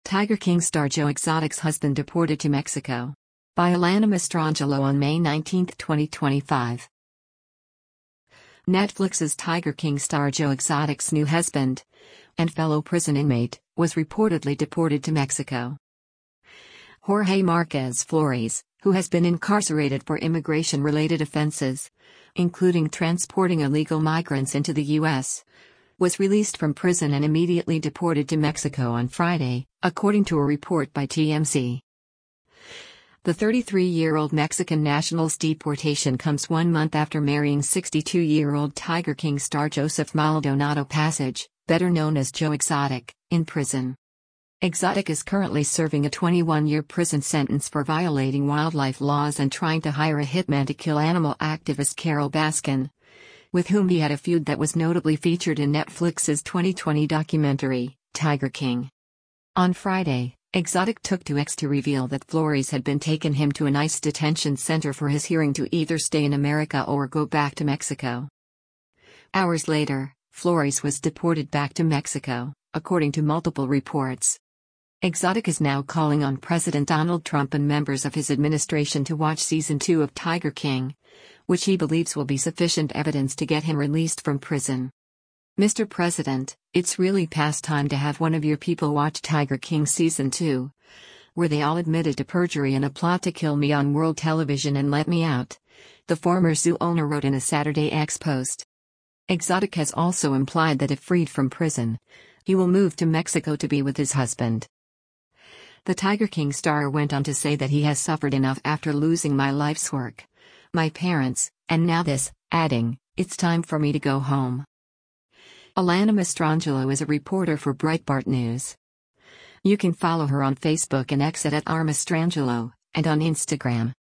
Tiger King star Joe Exotic's husband deported to Mexico. By Alana Mastrangelo on May 19, 2025. Netflix's Tiger King star Joe Exotic's new husband and fellow prison inmate was reportedly deported to Mexico. Jorge Marquez Flores, who has been incarcerated for immigration-related offenses, including transporting illegal migrants into the U.S., was released from prison and immediately deported to Mexico on Friday, according to a report by TMZ. The 33-year-old Mexican national's deportation comes 1 month after marrying 62-year-old Tiger King star Joseph Maldonado Passage, better known as Joe Exotic, in prison. Exotic is currently serving a 21-year prison sentence for violating wildlife laws and trying to hire a hitman to kill animal activist Carole Baskin, with whom he had a feud that was notably featured in Netflix's 2020 documentary, Tiger King. On Friday, Exotic took to X to reveal that Flores had been taking him to an ICE detention center for his hearing to either stay in America or go back to Mexico. Hours later, Flores was deported back to Mexico, according to multiple reports. Exotic is now calling on President Donald Trump and members of his administration to watch Season 2 of Tiger King, which he believes will be sufficient evidence to get him released from prison. Mr. President, it's really past time to have one of your people watch Tiger King Season 2, where they all admitted to perjury and a plot to kill me on world television and let me out, the former zoo owner wrote in a Saturday X post. Exotic has also implied that if freed from prison, he will move to Mexico to be with his husband. The Tiger King star went on to say that he has suffered enough after losing my life's work, my parents, and now this, adding, "It's time for me to go home." Alana Mastrangelo is a reporter for Breitbart News. You can follow her on Facebook and X at @rmastrangelo, and on Instagram.